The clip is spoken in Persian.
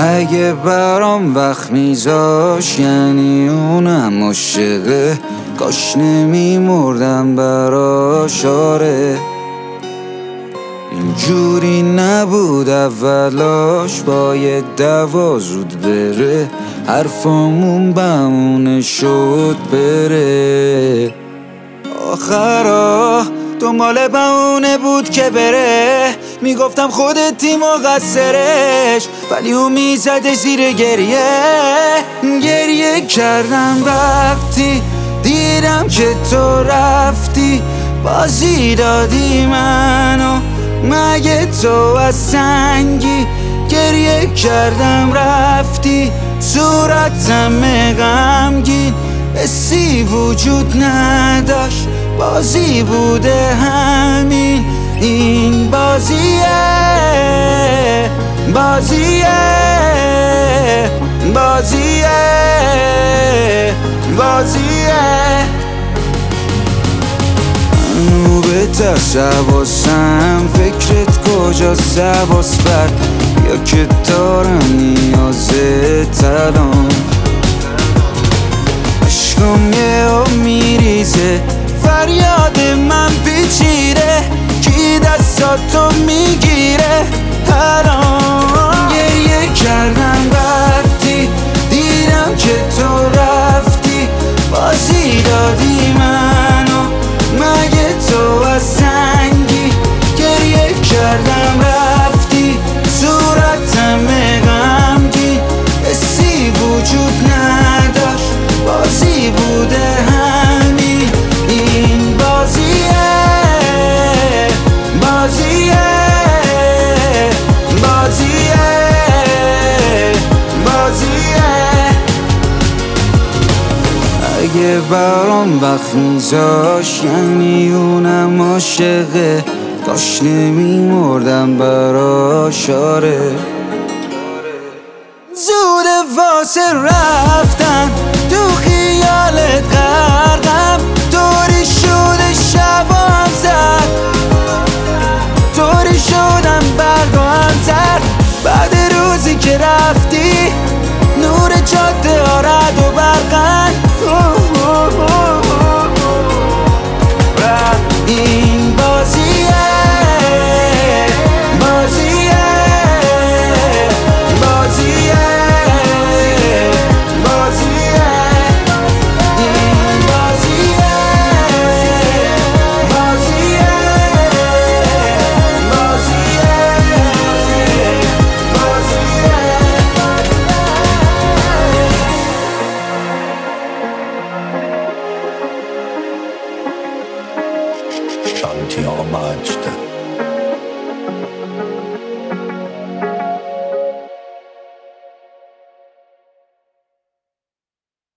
اگه برام وقت میذاش یعنی اونم عاشقه، کاش نمیمردم براش. آره اینجوری نبود اولاش، باید دوا زود بره، حرفامون بهونه شد بره. آخرا دنبال بهونه بود که بره، میگفتم خودتی مقصرش، ولی اون میزده زیر گریه. گریه کردم وقتی دیدم که تو رفتی، بازی دادی منو مگه تو از سنگی. گریه کردم رفتی صورتم غمگین، حسی وجود نداشت، بازی بوده همین. این بازیه بازیه بازیه بازیه. منو به تصواسم، فکرت کجاست حواس بر، یا که دارم نیازت الان. عشقم یه آب میریزه، فریاد من پیچیده، کی دستاتو میگیره الان. گریه کردم وقتی دیدم که تو رفتی، بازی دادی منو مگه تو از سنگی. گریه کردم رفتی صورتم غمگین، حسی وجود نداشت، بازی بوده همین. این بازیه بازیه بازیه بازیه. اگه برام وقت میذاش یعنی اونم عاشقه، کاش نمیمردم براش. آره زود واسه رفتن، تو خیالت غرقم، طوری شده شبام زد، طوری شدم برگام زد. بعد روزی که رفتی نور جاده ها رد و برقن. این بازیه بازیه بازیه بازیه. این بازیه بازیه بازیه بازیه. شانتی آماجد